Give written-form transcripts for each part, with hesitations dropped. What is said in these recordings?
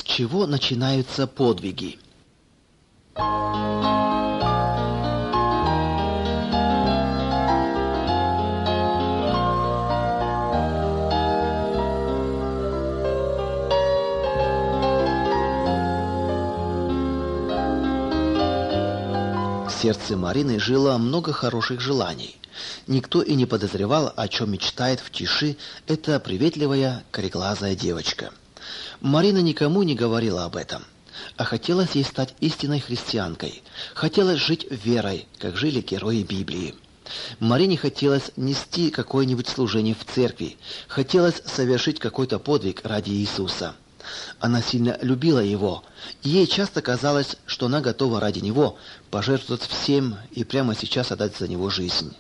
чего начинаются подвиги? В сердце Марины жило много хороших желаний. Никто и не подозревал, о чем мечтает в тиши эта приветливая, кореглазая девочка. Марина никому не говорила об этом, а хотелось ей стать истинной христианкой. Хотелось жить верой, как жили герои Библии. Марине хотелось нести какое-нибудь служение в церкви, хотелось совершить какой-то подвиг ради Иисуса. Она сильно любила Его, и ей часто казалось, что она готова ради Него пожертвовать всем и прямо сейчас отдать за Него жизнь.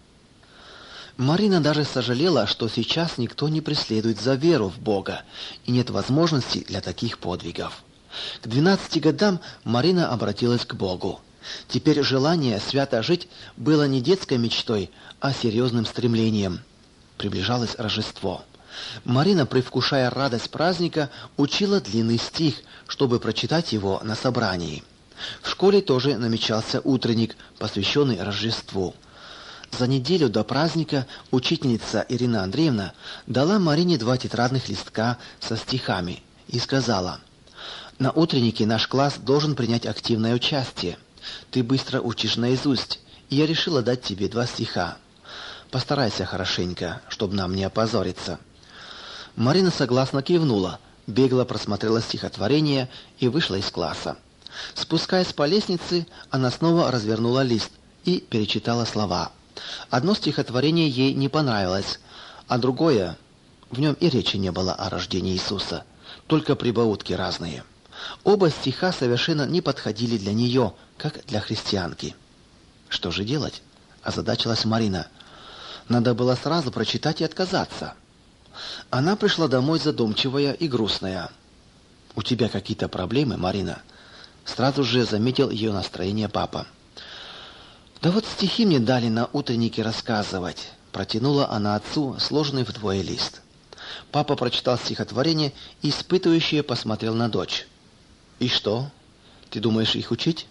Марина даже сожалела, что сейчас никто не преследует за веру в Бога, и нет возможности для таких подвигов. К 12 годам Марина обратилась к Богу. Теперь желание свято жить было не детской мечтой, а серьезным стремлением. Приближалось Рождество. Марина, предвкушая радость праздника, учила длинный стих, чтобы прочитать его на собрании. В школе тоже намечался утренник, посвященный Рождеству. За неделю до праздника учительница Ирина Андреевна дала Марине 2 тетрадных листка со стихами и сказала: «На утреннике наш класс должен принять активное участие. Ты быстро учишь наизусть, и я решила дать тебе 2 стиха. Постарайся хорошенько, чтобы нам не опозориться». Марина согласно кивнула, бегло просмотрела стихотворение и вышла из класса. Спускаясь по лестнице, она снова развернула лист и перечитала слова. Одно стихотворение ей не понравилось, а другое, в нем и речи не было о рождении Иисуса, только прибаутки разные. Оба стиха совершенно не подходили для нее, как для христианки. Что же делать? Озадачилась Марина. Надо было сразу прочитать и отказаться. Она пришла домой задумчивая и грустная. «У тебя какие-то проблемы, Марина?» Сразу же заметил ее настроение папа. «Да вот стихи мне дали на утреннике рассказывать», — протянула она отцу сложенный вдвое лист. Папа прочитал стихотворение и испытывающе посмотрел на дочь. «И что? Ты думаешь их учить?»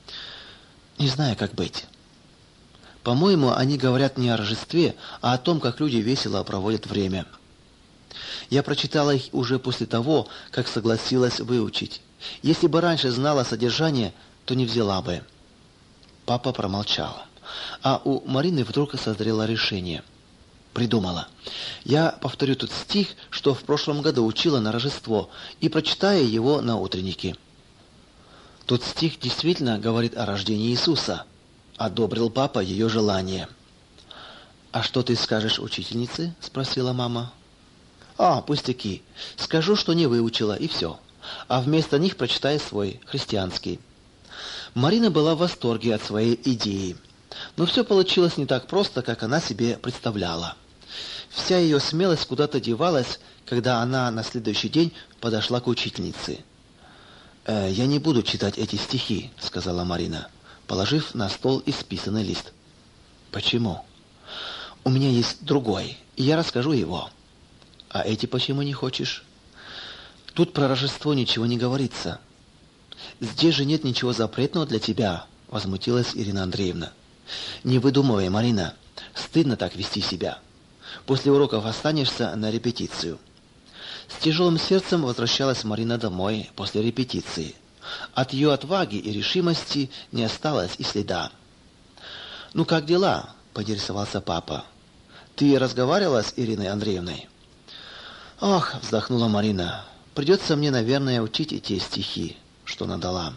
«Не знаю, как быть. По-моему, они говорят не о Рождестве, а о том, как люди весело проводят время. Я прочитала их уже после того, как согласилась выучить. Если бы раньше знала содержание, то не взяла бы». Папа промолчал. А у Марины вдруг созрело решение. Придумала. «Я повторю тот стих, что в прошлом году учила на Рождество, и прочитаю его на утреннике». Тот стих действительно говорит о рождении Иисуса. Одобрил папа ее желание. «А что ты скажешь учительнице?» — спросила мама. «А, пустяки. Скажу, что не выучила, и все. А вместо них прочитаю свой, христианский». Марина была в восторге от своей идеи. Но все получилось не так просто, как она себе представляла. Вся ее смелость куда-то девалась, когда она на следующий день подошла к учительнице. «Я не буду читать эти стихи», — сказала Марина, положив на стол исписанный лист. «Почему?» «У меня есть другой, и я расскажу его». «А эти почему не хочешь?» «Тут про Рождество ничего не говорится». «Здесь же нет ничего запретного для тебя», — возмутилась Ирина Андреевна. «Не выдумывай, Марина. Стыдно так вести себя. После уроков останешься на репетицию». С тяжелым сердцем возвращалась Марина домой после репетиции. От ее отваги и решимости не осталось и следа. «Ну как дела?» — поинтересовался папа. «Ты разговаривала с Ириной Андреевной?» «Ах», — вздохнула Марина, — «придется мне, наверное, учить эти стихи, что она дала».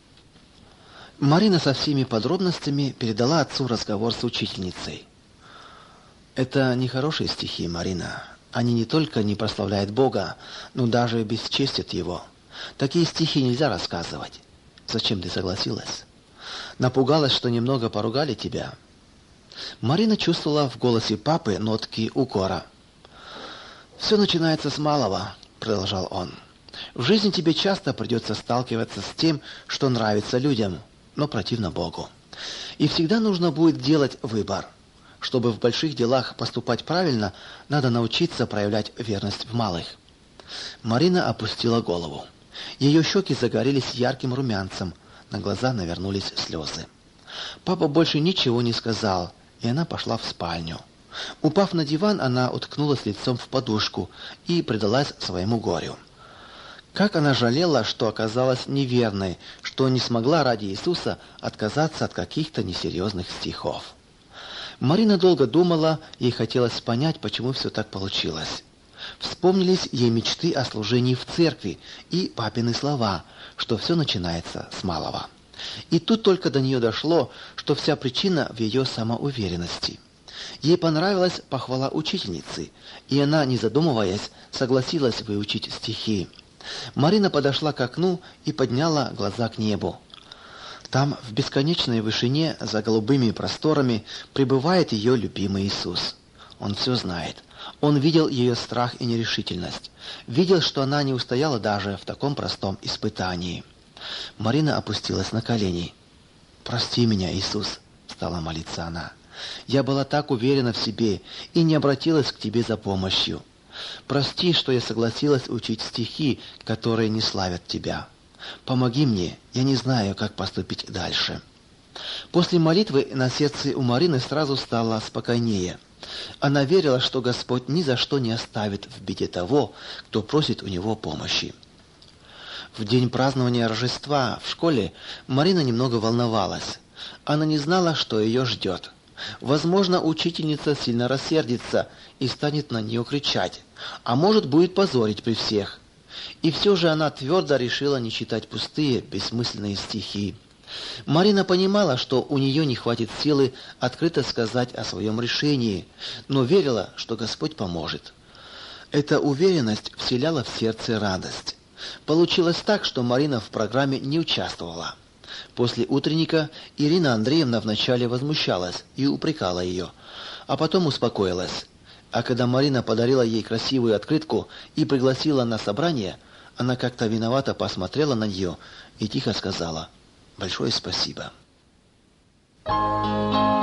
Марина со всеми подробностями передала отцу разговор с учительницей. «Это нехорошие стихи, Марина. Они не только не прославляют Бога, но даже бесчестят Его. Такие стихи нельзя рассказывать. Зачем ты согласилась? Напугалась, что немного поругали тебя?» Марина чувствовала в голосе папы нотки укора. «Все начинается с малого», — продолжал он. «В жизни тебе часто придется сталкиваться с тем, что нравится людям, но противно Богу. И всегда нужно будет делать выбор. Чтобы в больших делах поступать правильно, надо научиться проявлять верность в малых». Марина опустила голову. Ее щеки загорелись ярким румянцем, на глаза навернулись слезы. Папа больше ничего не сказал, и она пошла в спальню. Упав на диван, она уткнулась лицом в подушку и предалась своему горю. Как она жалела, что оказалась неверной, что не смогла ради Иисуса отказаться от каких-то несерьезных стихов. Марина долго думала, ей хотелось понять, почему все так получилось. Вспомнились ей мечты о служении в церкви и папины слова, что все начинается с малого. И тут только до нее дошло, что вся причина в ее самоуверенности. Ей понравилась похвала учительницы, и она, не задумываясь, согласилась выучить стихи. Марина подошла к окну и подняла глаза к небу. Там, в бесконечной вышине, за голубыми просторами, пребывает ее любимый Иисус. Он все знает. Он видел ее страх и нерешительность. Видел, что она не устояла даже в таком простом испытании. Марина опустилась на колени. «Прости меня, Иисус», — стала молиться она. «Я была так уверена в себе и не обратилась к Тебе за помощью. Прости, что я согласилась учить стихи, которые не славят Тебя. Помоги мне, я не знаю, как поступить дальше». После молитвы на сердце у Марины сразу стало спокойнее. Она верила, что Господь ни за что не оставит в беде того, кто просит у Него помощи. В день празднования Рождества в школе Марина немного волновалась. Она не знала, что ее ждет. Возможно, учительница сильно рассердится и станет на нее кричать, а может, будет позорить при всех. И все же она твердо решила не читать пустые, бессмысленные стихи. Марина понимала, что у нее не хватит силы открыто сказать о своем решении, но верила, что Господь поможет. Эта уверенность вселяла в сердце радость. Получилось так, что Марина в программе не участвовала. После утренника Ирина Андреевна вначале возмущалась и упрекала ее, а потом успокоилась. А когда Марина подарила ей красивую открытку и пригласила на собрание, она как-то виновато посмотрела на нее и тихо сказала: «Большое спасибо».